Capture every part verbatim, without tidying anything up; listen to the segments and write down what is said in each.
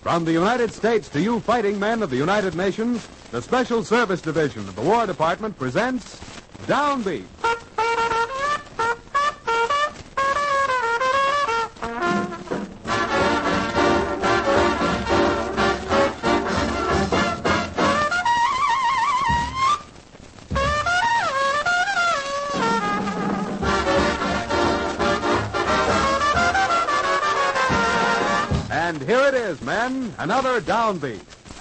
From the United States to you fighting men of the United Nations, the Special Service Division of the War Department presents Downbeat. And here it is, men, another Downbeat.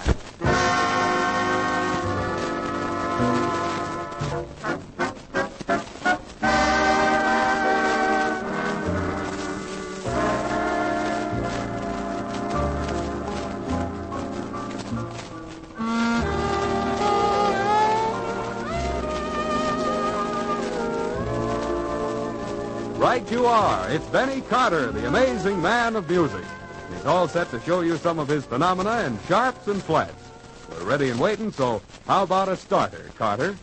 Right you are. It's Benny Carter, the amazing man of music. He's all set to show you some of his phenomena in sharps and flats. We're ready and waiting, so how about a starter, Carter?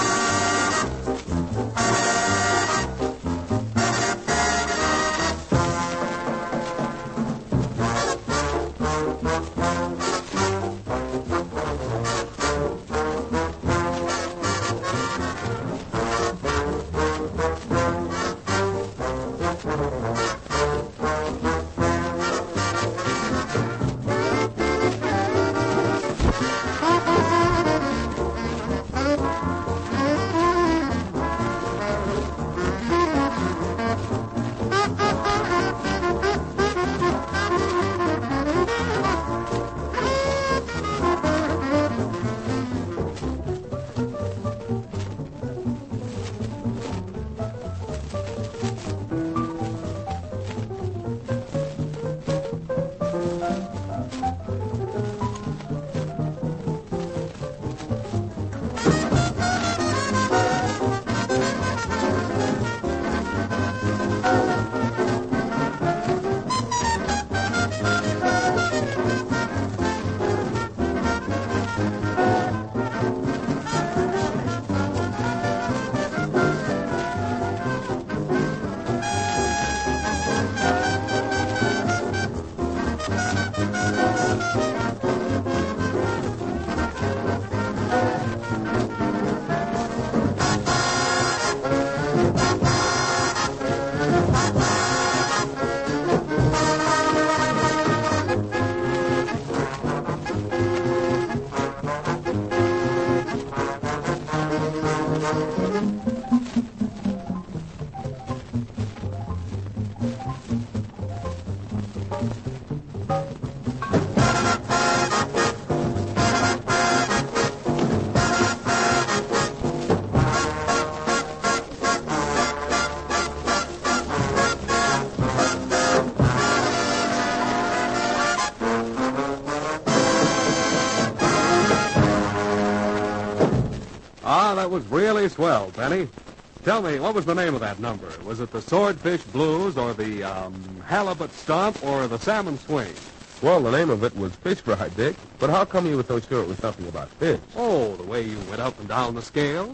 Ah, that was really swell, Benny. Tell me, what was the name of that number? Was it the Swordfish Blues or the um, Halibut Stomp or the Salmon Swing? Well, the name of it was Fish Fry, Dick. But how come you were so sure it was something about fish? Oh, the way you went up and down the scale.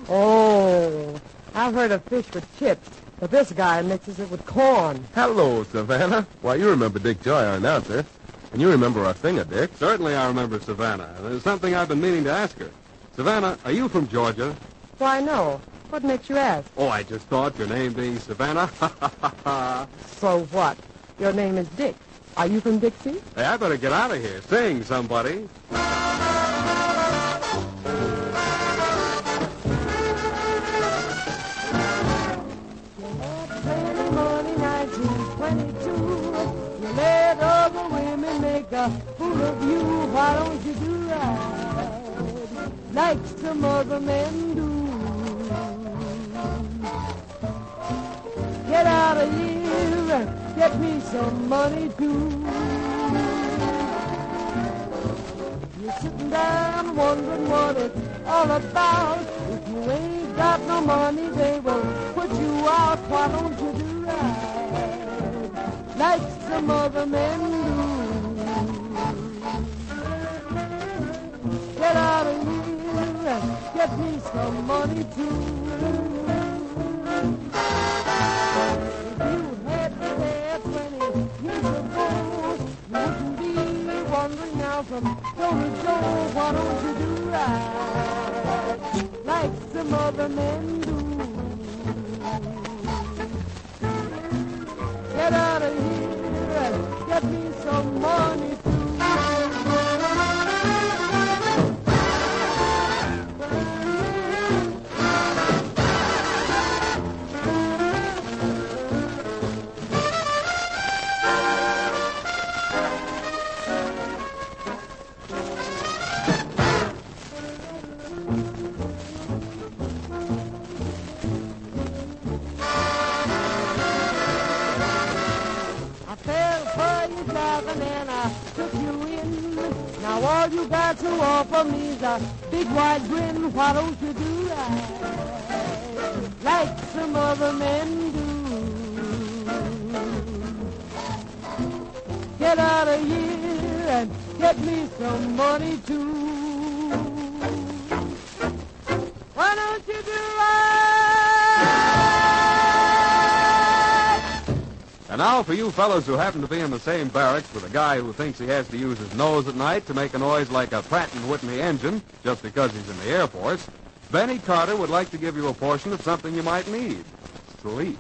Oh, I've heard of fish with chips, but this guy mixes it with corn. Hello, Savannah. Why, you remember Dick Joy, our announcer. And you remember our singer, Dick. Certainly I remember Savannah. There's something I've been meaning to ask her. Savannah, are you from Georgia? Why, no. What makes you ask? Oh, I just thought, your name being Savannah. So what? Your name is Dick. Are you from Dixie? Hey, I better get out of here. Sing, somebody. You let other women make a fool of you. Why don't you do right like some other men do? Get out of here and get me some money too. You're sitting down wondering what it's all about. If you ain't got no money, they will put you out. Why don't you do right like some other men do? Get out of here and get me some money too. If you had me there twenty years ago, you wouldn't be wondering lonesome, don't Joe, why don't you do right like some other men do? Get out of here and get me some money too. And I took you in. Now all you got to offer me is a big wide grin. Why don't you do right like some other men do? Get out of here and get me some money too. Why don't you do right? And now for you fellows who happen to be in the same barracks with a guy who thinks he has to use his nose at night to make a noise like a Pratt and Whitney engine just because he's in the Air Force, Benny Carter would like to give you a portion of something you might need. Sleep.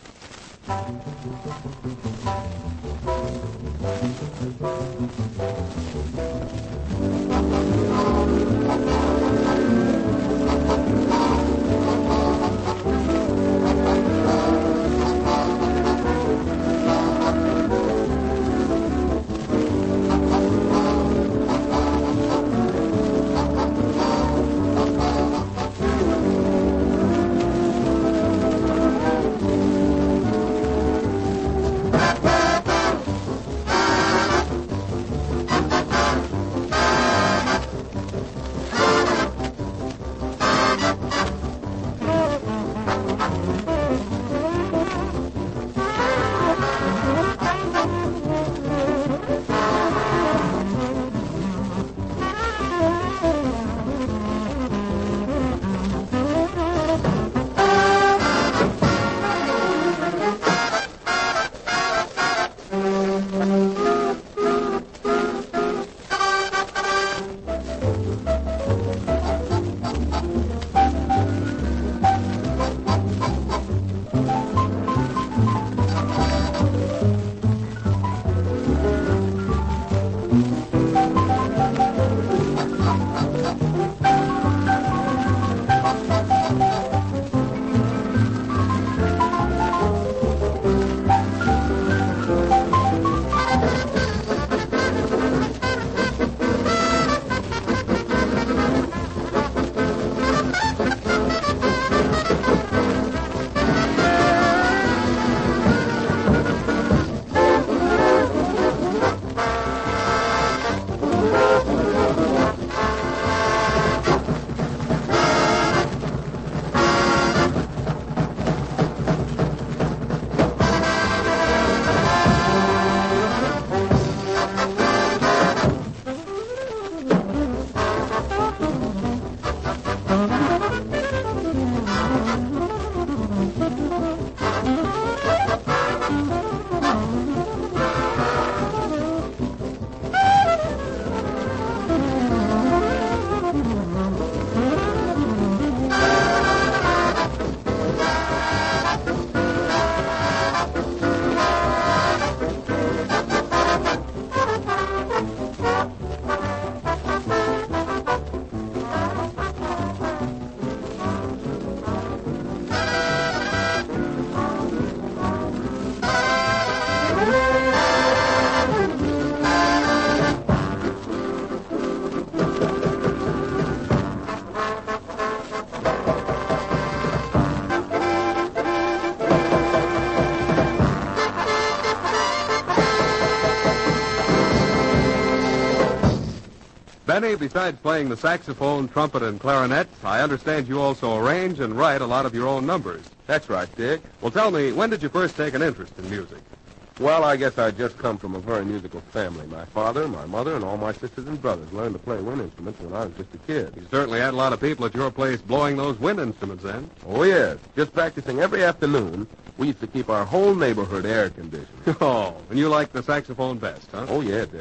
Benny, besides playing the saxophone, trumpet, and clarinet, I understand you also arrange and write a lot of your own numbers. That's right, Dick. Well, tell me, when did you first take an interest in music? Well, I guess I just come from a very musical family. My father, my mother, and all my sisters and brothers learned to play wind instruments when I was just a kid. You certainly had a lot of people at your place blowing those wind instruments then. Oh, yes. Just practicing every afternoon. We used to keep our whole neighborhood air conditioned. Oh, and you like the saxophone best, huh? Oh, yeah, Dick.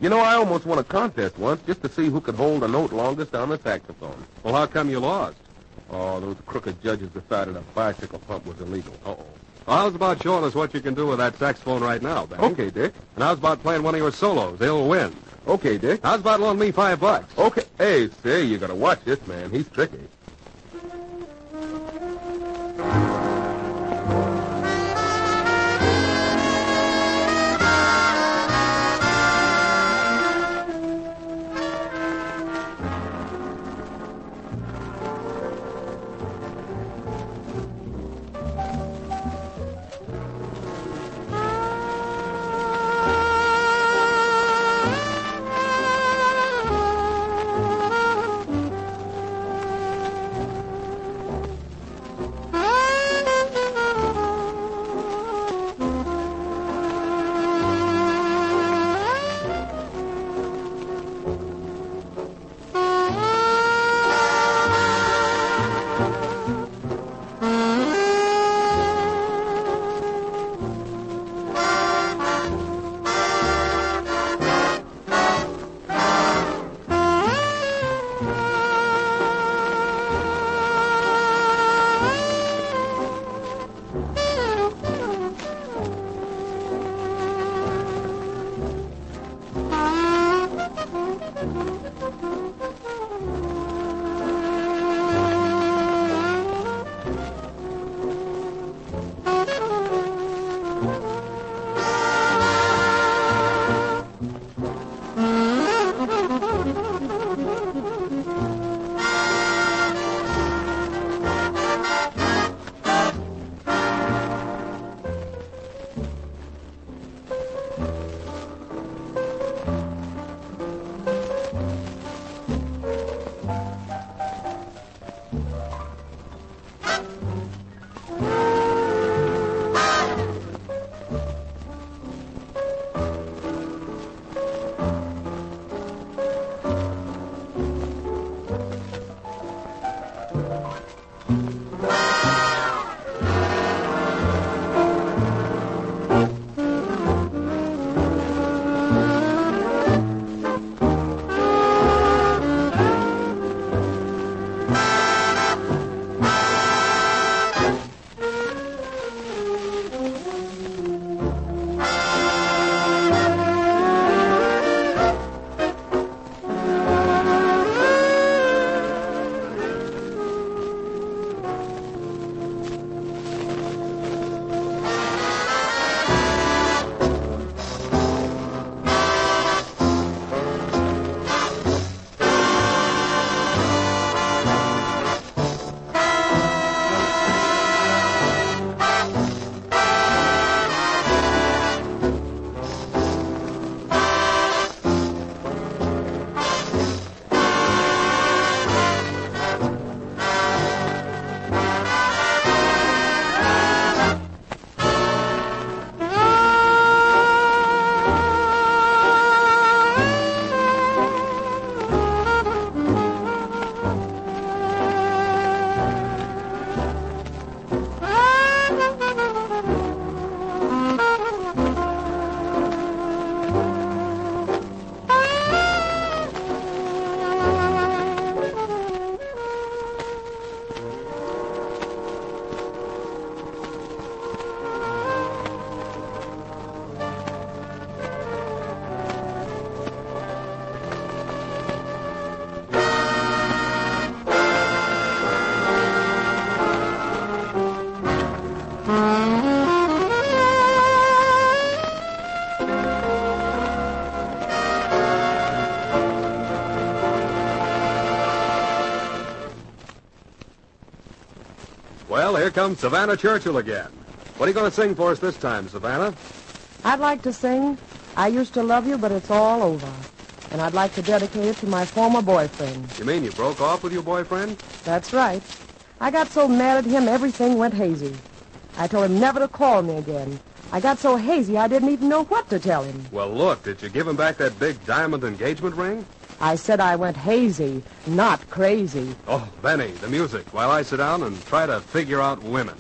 You know, I almost won a contest once just to see who could hold a note longest on the saxophone. Well, how come you lost? Oh, those crooked judges decided a bicycle pump was illegal. Uh-oh. Well, how's about showing us what you can do with that saxophone right now, Benny? Okay, Dick. And how's about playing one of your solos? They'll win. Okay, Dick. How's about loaning me five bucks? Okay. Hey, say, you gotta watch this man. He's tricky. Well, here comes Savannah Churchill again. What are you going to sing for us this time, Savannah? I'd like to sing I Used to Love You, But It's All Over. And I'd like to dedicate it to my former boyfriend. You mean you broke off with your boyfriend? That's right. I got so mad at him, everything went hazy. I told him never to call me again. I got so hazy I didn't even know what to tell him. Well, look, did you give him back that big diamond engagement ring? I said I went hazy, not crazy. Oh, Benny, the music, while I sit down and try to figure out women.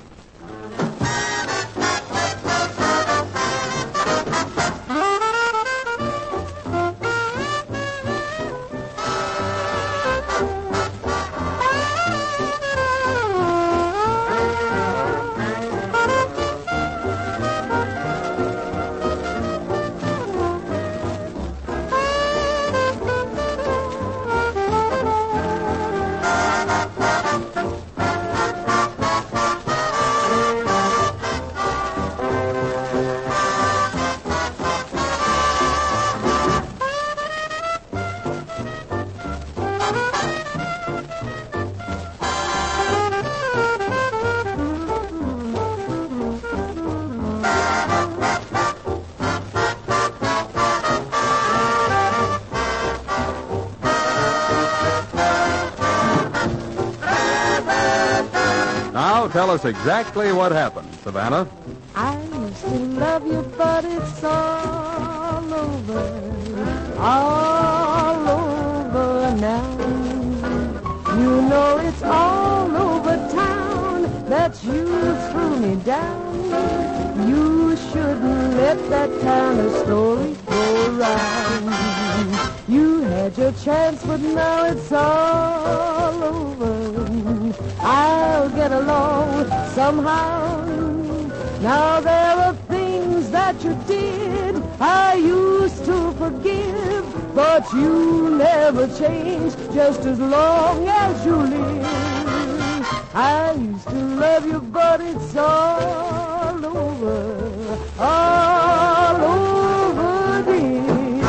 Now tell us exactly what happened, Savannah. I used to love you, but it's all over, all over now. You know it's all over town that you threw me down. You shouldn't let that kind of story go around. You had your chance, but now it's all over. I'll get along somehow. Now there are things that you did I used to forgive, but you never changed just as long as you live. I used to love you, but it's all over, all over, dear.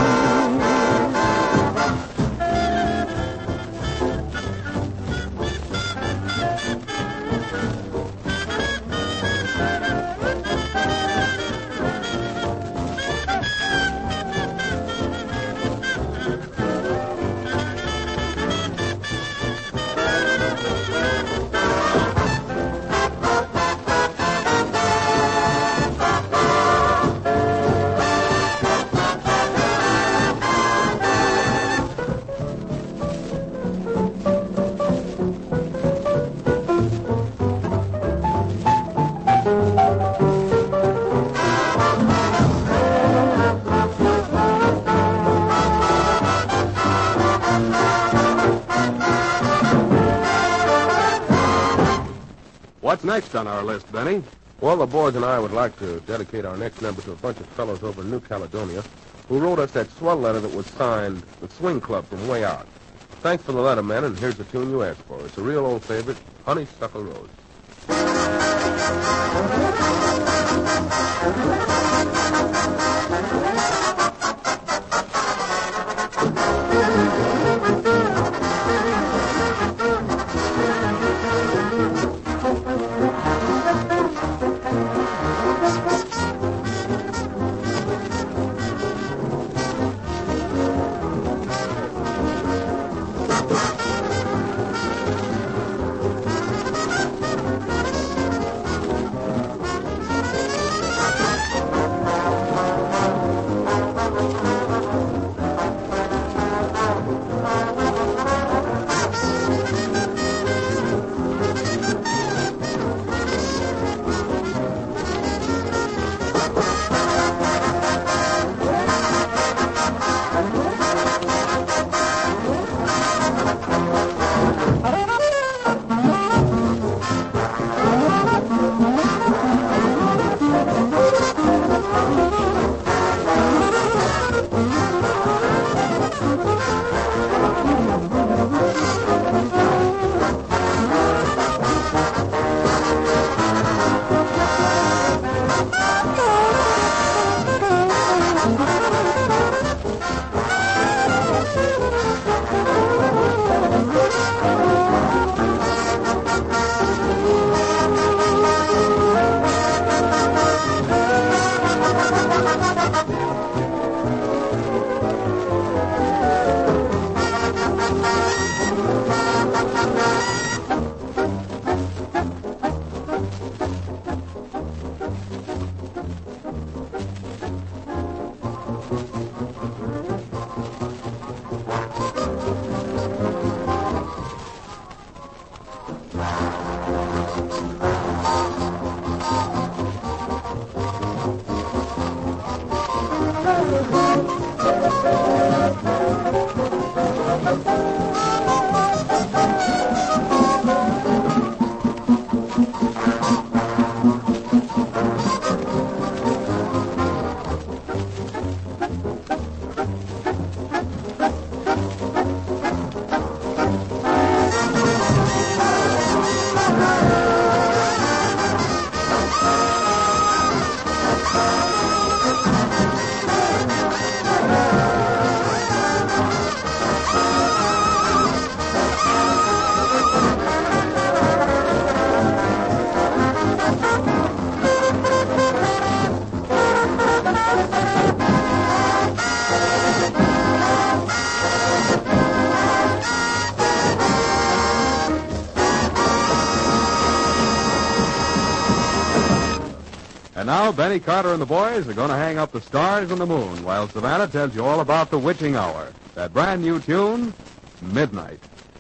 What's next on our list, Benny? Well, the boys and I would like to dedicate our next number to a bunch of fellows over in New Caledonia who wrote us that swell letter that was signed the Swing Club from Way Out. Thanks for the letter, men, and here's the tune you asked for. It's a real old favorite, Honeysuckle Rose. And now, Benny Carter and the boys are going to hang up the stars and the moon while Savannah tells you all about the witching hour. That brand new tune, Midnight.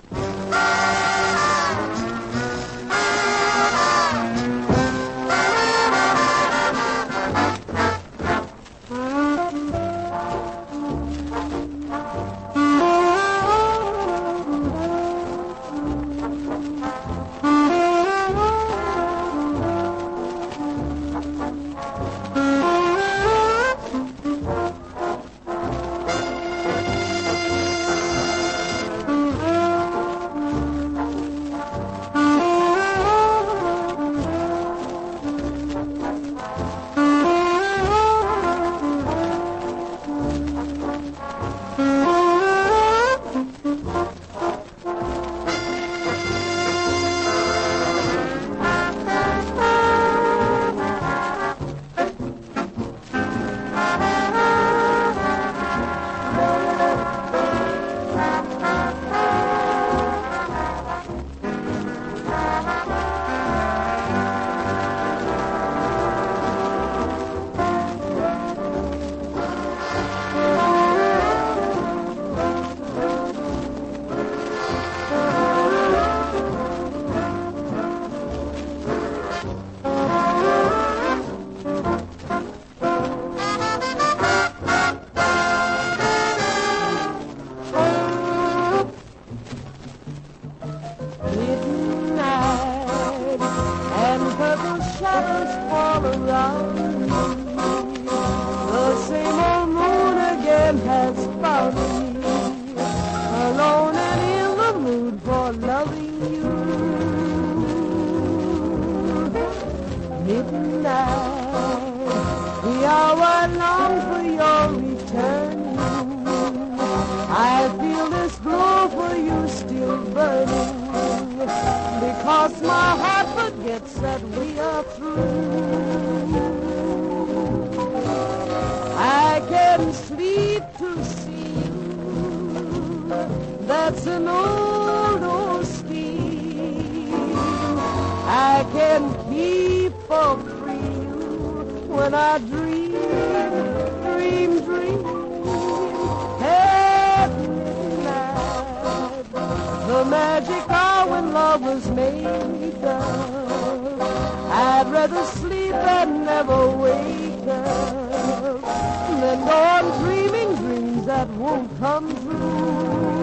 Because my heart forgets that we are through. I can sleep to see you. That's an old, old scheme. I can keep for free you when I dream, dream, dream. Every night, the magic hour when love was made up. I'd rather sleep and never wake up than go on dreaming dreams that won't come true.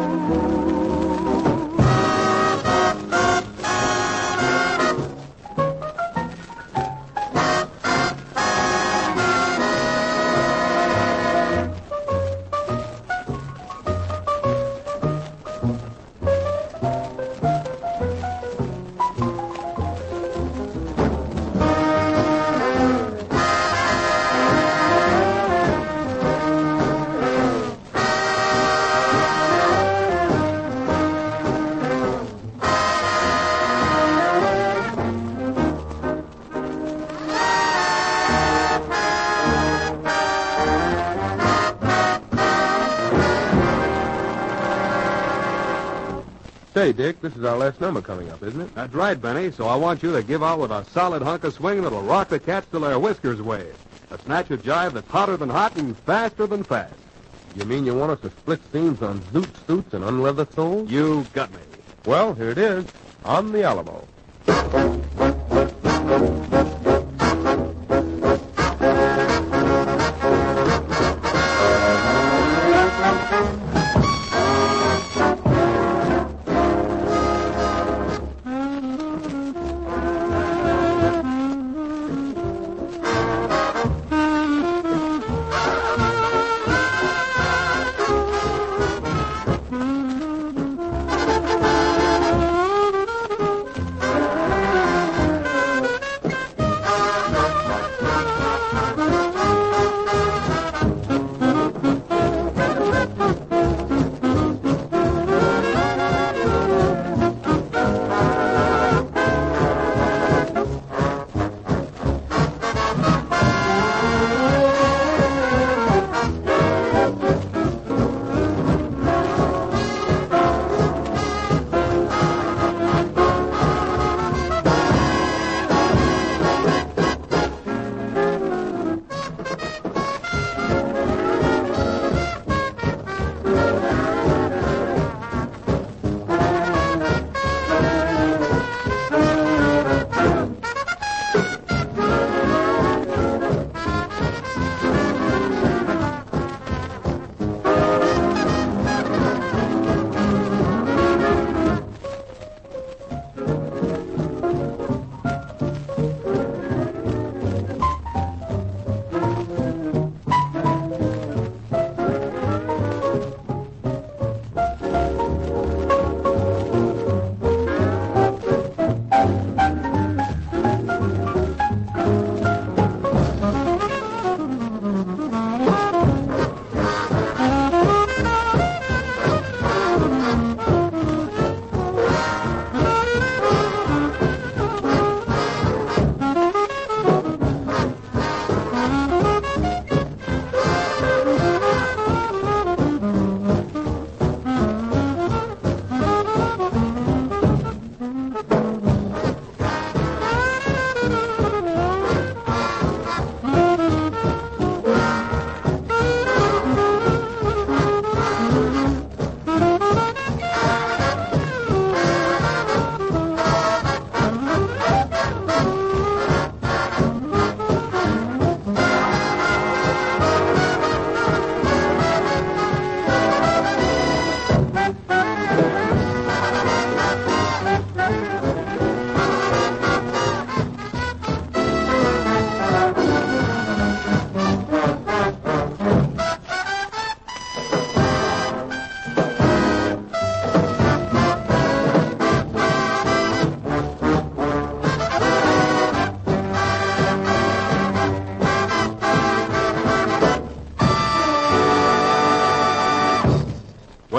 Say, Dick, this is our last number coming up, isn't it? That's right, Benny. So I want you to give out with a solid hunk of swing that'll rock the cats till their whiskers wave. A snatch of jive that's hotter than hot and faster than fast. You mean you want us to split seams on zoot suits and unleather soles? You got me. Well, here it is, on the Alamo.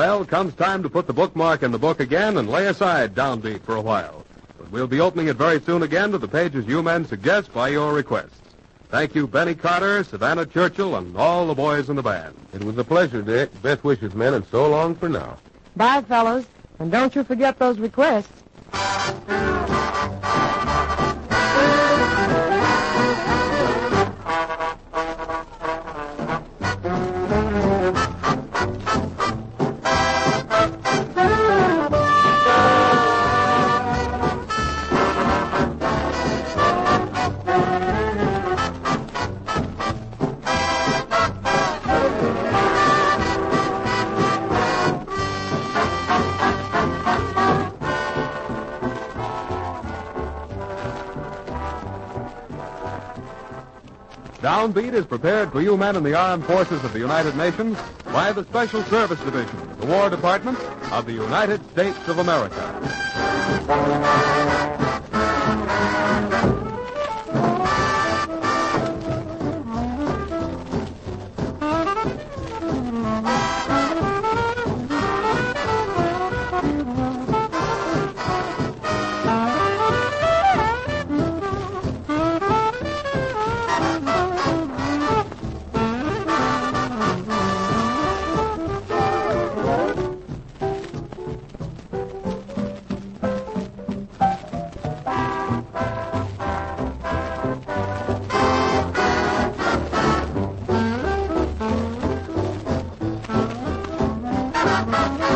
Well, comes time to put the bookmark in the book again and lay aside Downbeat for a while. But we'll be opening it very soon again to the pages you men suggest by your requests. Thank you, Benny Carter, Savannah Churchill, and all the boys in the band. It was a pleasure, Dick. Best wishes, men, and so long for now. Bye, fellows. And don't you forget those requests. Downbeat is prepared for you men in the armed forces of the United Nations by the Special Service Division, the War Department of the United States of America. Thank you.